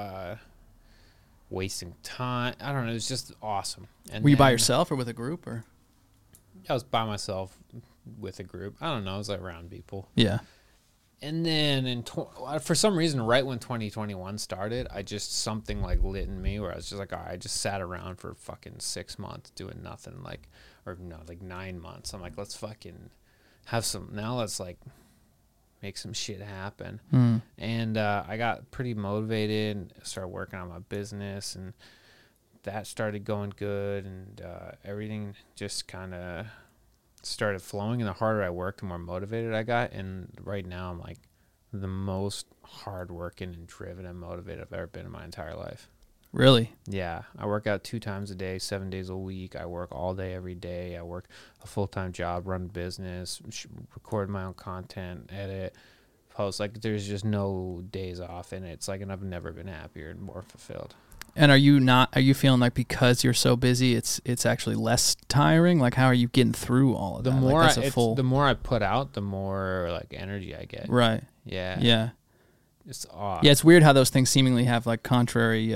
wasting time. I don't know. It was just awesome. And were you by yourself or with a group? Or I was by myself with a group. I don't know. I was like around people. Yeah. And then for some reason, right when 2021 started, something like lit in me where I was just like, all right, I just sat around for fucking 6 months doing nothing, like 9 months. I'm like, let's fucking let's like make some shit happen. And I got pretty motivated and started working on my business, and that started going good, and everything just kind of started flowing. And the harder I worked, the more motivated I got. And right now I'm like the most hardworking and driven and motivated I've ever been in my entire life. Really? Yeah. I work out 2 times a day, 7 days a week. I work all day, every day. I work a full-time job, run a business, record my own content, edit, post. Like, there's just no days off in it. And I've never been happier and more fulfilled. And are you feeling like because you're so busy, it's actually less tiring? Like, how are you getting through all of that? The more I put out, the more like energy I get. Right. Yeah. Yeah. It's odd. Yeah, it's weird how those things seemingly have like contrary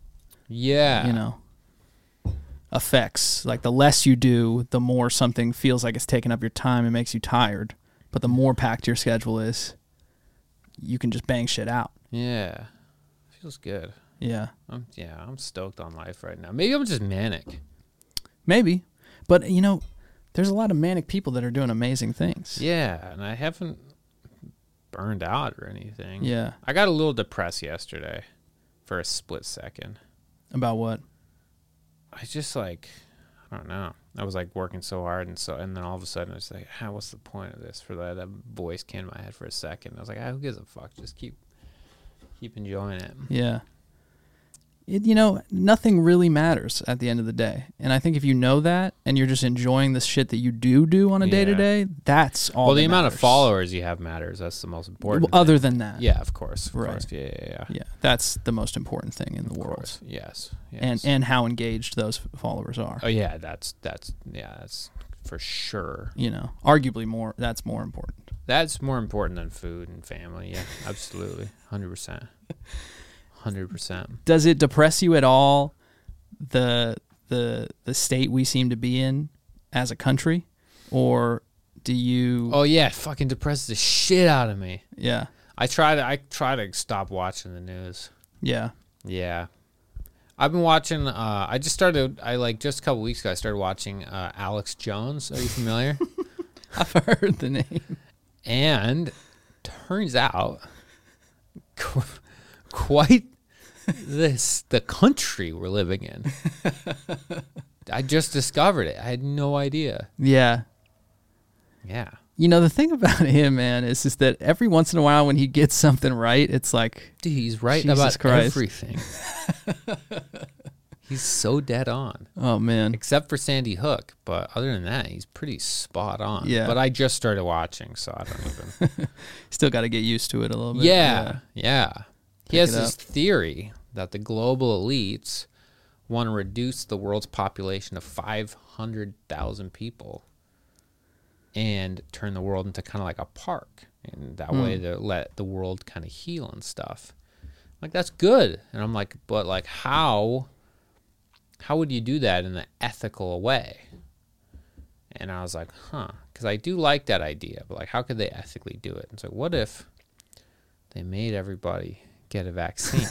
effects. Like the less you do, the more something feels like it's taking up your time and makes you tired. But the more packed your schedule is, you can just bang shit out. Yeah. Feels good. Yeah. I'm stoked on life right now. Maybe I'm just manic. Maybe. But, there's a lot of manic people that are doing amazing things. Yeah, and I haven't burned out or anything. Yeah. I got a little depressed yesterday for a split second. About what? I just I don't know. I was working so hard and then all of a sudden I was like, what's the point of this? For that voice came in my head for a second. I was like, who gives a fuck? Just keep enjoying it. Yeah. Nothing really matters at the end of the day. And I think if you know that and you're just enjoying the shit that you do on a day-to-day, that's all. Well, the that amount matters. of followers you have matters. That's the most important other thing. than that. Yeah, of course. Right. Yeah. Yeah, that's the most important thing in the world. Course. Yes. And how engaged those followers are. Oh, yeah, that's for sure. Arguably that's more important. That's more important than food and family. Yeah, absolutely. 100%. 100%. Does it depress you at all, the state we seem to be in as a country, or do you? Oh yeah, it fucking depresses the shit out of me. Yeah. I try to stop watching the news. Yeah. Yeah. I've been watching. Just a couple weeks ago. I started watching Alex Jones. Are you familiar? I've heard the name. And turns out, quite the country we're living in. I just discovered it. I had no idea. Yeah. Yeah. The thing about him, man, is that every once in a while when he gets something right, it's like, dude, he's right Jesus about Christ. everything. He's so dead on. Oh, man. Except for Sandy Hook. But other than that, he's pretty spot on. Yeah. But I just started watching, so I don't even. Still got to get used to it a little bit. Yeah. He has it this theory that the global elites want to reduce the world's population of 500,000 people and turn the world into kind of like a park. And that way to let the world kind of heal and stuff. Like, that's good. And I'm like, but like, how would you do that in an ethical way? And I was like, because I do like that idea, but like, how could they ethically do it? And so what if they made everybody get a vaccine?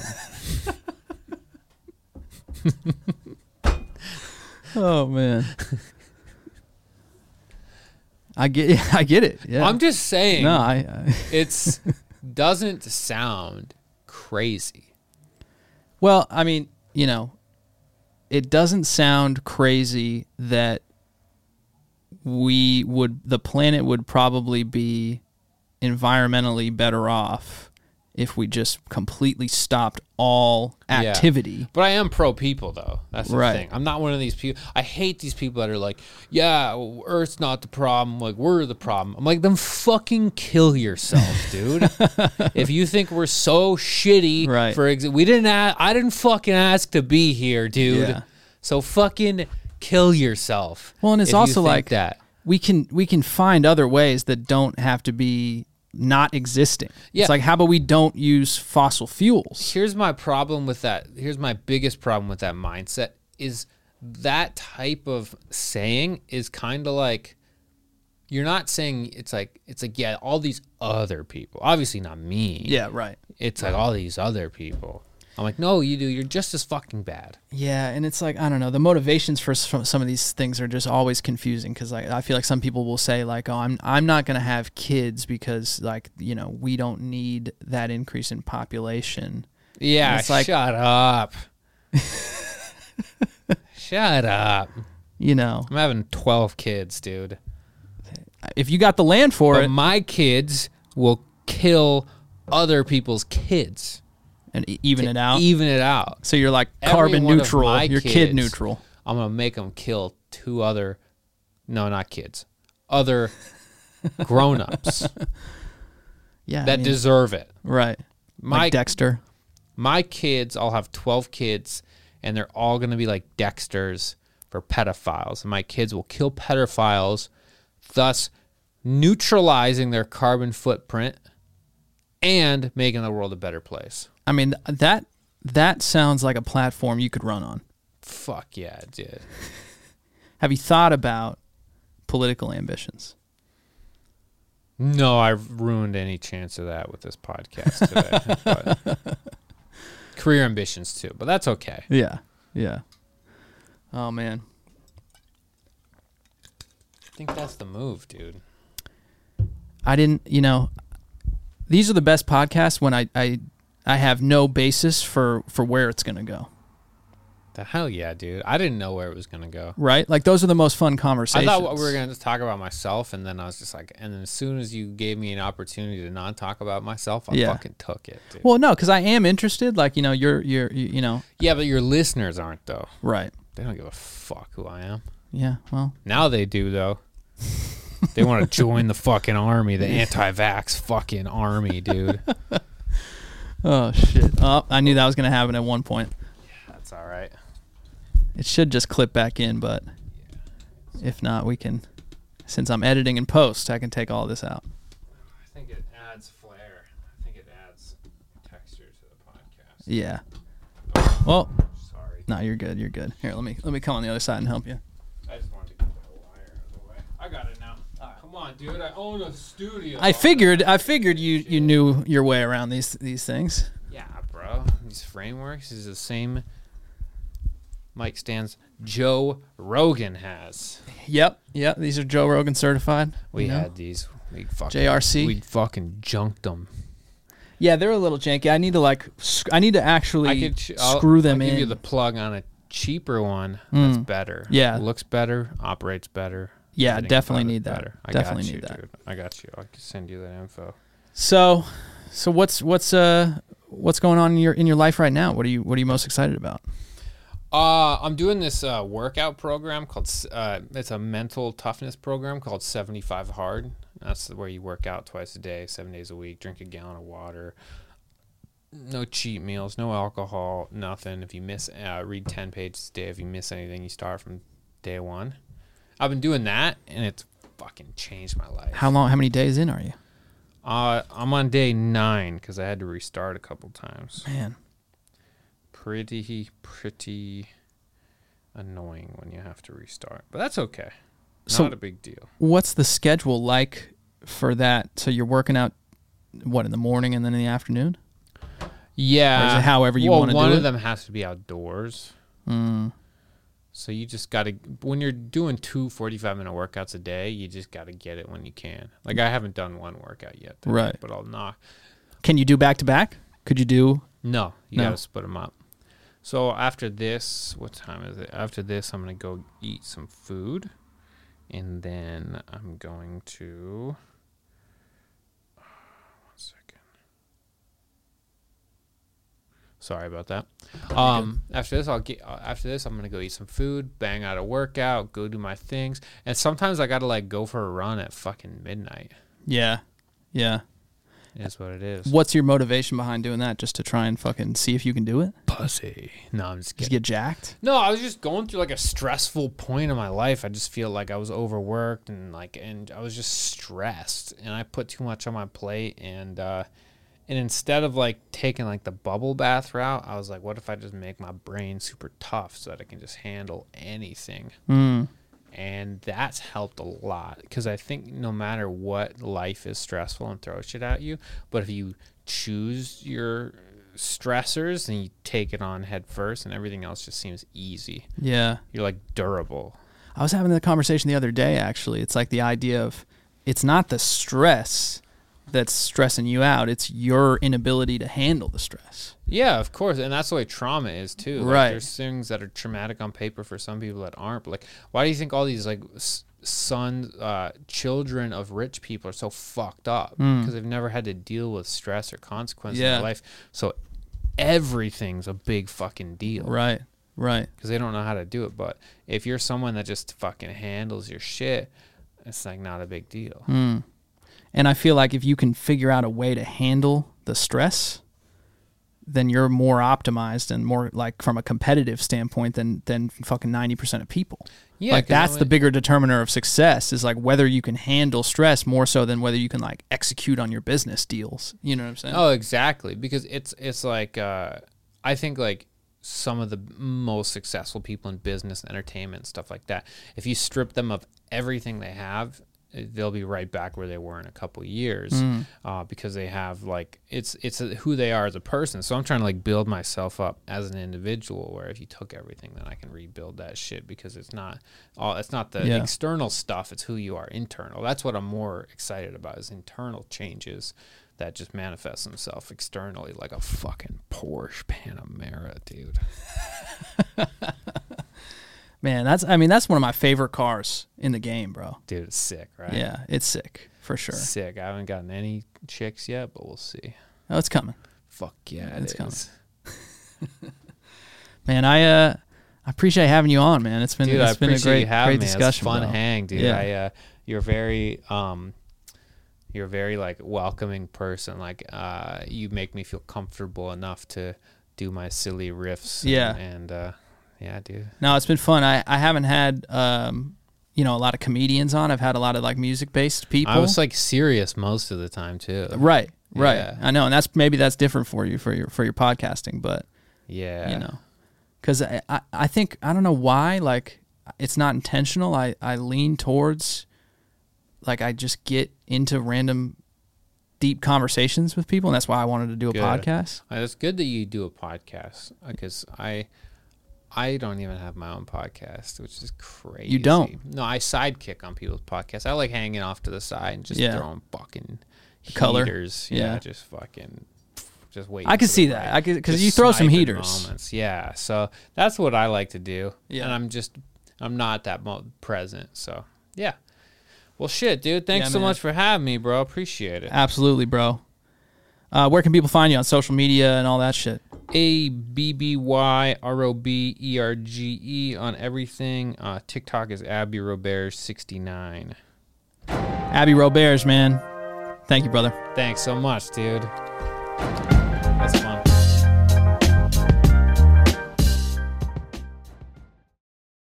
Oh, man. I get it. Yeah. I'm just saying. No, it's doesn't sound crazy. Well, I mean, it doesn't sound crazy that the planet would probably be environmentally better off if we just completely stopped all activity. Yeah. But I am pro people, though. That's the thing. I'm not one of these people. I hate these people that are like, yeah, Earth's not the problem. Like, we're the problem. I'm like, then fucking kill yourself, dude. If you think we're so shitty, right. I didn't fucking ask to be here, dude. Yeah. So fucking kill yourself. Well, and it's also like that. we can find other ways that don't have to be not existing. Yeah. It's like, how about we don't use fossil fuels? Here's my problem with that. Here's my biggest problem with that mindset is that type of saying is kind of like, you're not saying it's like, yeah, all these other people, obviously not me. Yeah, right. It's like all these other people. I'm like, no, you do. You're just as fucking bad. Yeah, and it's like, I don't know. The motivations for some of these things are just always confusing because I feel like some people will say like, oh, I'm not going to have kids because like, we don't need that increase in population. Yeah, it's like, shut up. Shut up. I'm having 12 kids, dude. If you got the land for it. My kids will kill other people's kids. And even it out? Even it out. So you're like carbon neutral. You're kid neutral. I'm going to make them kill two other, no, not kids, other grown-ups. Yeah. That deserve it. Right. Like Dexter. My kids, I'll have 12 kids, and they're all going to be like Dexters for pedophiles. And my kids will kill pedophiles, thus neutralizing their carbon footprint and making the world a better place. I mean, that sounds like a platform you could run on. Fuck yeah, dude. Have you thought about political ambitions? No, I've ruined any chance of that with this podcast today. But career ambitions too, but that's okay. Yeah. Yeah. Oh, man. I think that's the move, dude. I didn't, these are the best podcasts when I have no basis for where it's going to go. The hell yeah, dude. I didn't know where it was going to go. Right? Like, those are the most fun conversations. I thought we were going to talk about myself, and then I was just like, and then as soon as you gave me an opportunity to not talk about myself, I fucking took it, dude. Well, no, because I am interested. Like, you're. Yeah, but your listeners aren't, though. Right. They don't give a fuck who I am. Yeah, well. Now they do, though. They want to join the fucking army, the anti-vax fucking army, dude. Oh, shit. Oh, I knew that was going to happen at one point. Yeah, that's all right. It should just clip back in, but if not, we can, since I'm editing in post, I can take all this out. I think it adds flair. I think it adds texture to the podcast. Yeah. Well, sorry. No, you're good. You're good. Here, let me come on the other side and help you. I just wanted to get the wire out of the way. I got it now. Come on, dude. I own a studio. I figured you knew your way around these things. Yeah, bro. These frameworks is the same mic stands Joe Rogan has. Yep. These are Joe Rogan certified. We had these. We fucking JRC. We fucking junked them. Yeah, they're a little janky. I need to actually screw them in. I'll give you the plug on a cheaper one that's better. Yeah. Looks better, operates better. Yeah, definitely need that. Better. Definitely need that. Dude. I got you. I can send you that info. So what's going on in your life right now? What are you most excited about? I'm doing this workout program called it's a mental toughness program called 75 Hard. That's where you work out twice a day, 7 days a week, drink a gallon of water, no cheat meals, no alcohol, nothing. If you miss, read 10 pages a day. If you miss anything, you start from day one. I've been doing that, and it's fucking changed my life. How many days in are you? I'm on day 9 because I had to restart a couple times. Man. Pretty annoying when you have to restart, but that's okay. Not a big deal. What's the schedule like for that? So you're working out in the morning and then in the afternoon? Yeah. Or is it however you want to do it? One of them has to be outdoors. So you just got to, when you're doing 2 45-minute workouts a day, you just got to get it when you can. Like, I haven't done one workout yet today, right? But I'll knock. Can you do back to back? Could you do? No, you got to split them up. So after this, what time is it? After this, I'm going to go eat some food. And then I'm going to... One second. Sorry about that. After this, I'm going to go eat some food, bang out a workout, go do my things. And sometimes I got to go for a run at fucking midnight. Yeah. Yeah. It is what it is. What's your motivation behind doing that? Just to try and fucking see if you can do it? Pussy. No, I'm just kidding. Just get jacked? No, I was just going through a stressful point in my life. I just feel like I was overworked and I was just stressed and I put too much on my plate and instead of taking the bubble bath route, I was like, what if I just make my brain super tough so that I can just handle anything? And that's helped a lot because I think no matter what, life is stressful and throws shit at you. But if you choose your stressors and you take it on head first and everything else just seems easy. Yeah. You're durable. I was having the conversation the other day, actually. It's the idea of it's not the stress that's stressing you out. It's your inability to handle the stress. Yeah, of course. And that's the way trauma is too. Like, Right. there's things that are traumatic on paper for some people that aren't. But like, why do you think all these like children of rich people are so fucked up? Because they've never had to deal with stress or consequences in their life. So everything's a big fucking deal. Right. Because they don't know how to do it. But if you're someone that just fucking handles your shit, it's like not a big deal. And I feel like if you can figure out a way to handle the stress, then you're more optimized and more like from a competitive standpoint than fucking 90% of people. Yeah, like that's the bigger determiner of success, is like whether you can handle stress more so than whether you can like execute on your business deals. You know what I'm saying? Oh, exactly. Because it's like I think like some of the most successful people in business, entertainment, stuff like that, if you strip them of everything they have, they'll be right back where they were in a couple of years, because they have like it's who they are as a person. So I'm trying to like build myself up as an individual, where if you took everything, then I can rebuild that shit, because it's not the external stuff, it's who you are internal. That's what I'm more excited about, is internal changes that just manifest themselves externally, like a fucking Porsche Panamera, dude. Man, that's one of my favorite cars in the game, bro. Dude, it's sick, right? Yeah, it's sick for sure. Sick. I haven't gotten any chicks yet, but we'll see. Oh, it's coming. Fuck yeah, it's coming. Man, I appreciate having you on, man. It's been dude, it's been a great discussion. It's fun hang, dude. Yeah. You're very like welcoming person. Like you make me feel comfortable enough to do my silly riffs. And yeah, dude. No, it's been fun. I haven't had a lot of comedians on. I've had a lot of like music based people. I was like serious most of the time too. Right. Yeah. I know, and that's different for you for your podcasting, but yeah, because I think, I don't know why, like it's not intentional. I lean towards like I just get into random deep conversations with people, and that's why I wanted to do a podcast. It's good that you do a podcast, because I don't even have my own podcast, which is crazy. You don't? No, I sidekick on people's podcasts. I like hanging off to the side and just throwing fucking heaters. Yeah, just fucking just wait. I could see that. Because you throw some heaters. Moments. Yeah, so that's what I like to do. Yeah, and I'm not that present. So yeah. Well, shit, dude. Thanks so much for having me, bro. Appreciate it. Absolutely, bro. Where can people find you on social media and all that shit? ABBYROBERGE on everything. TikTok is Abby Roberge 69. Abby Roberge, man. Thank you, brother. Thanks so much, dude. That's fun.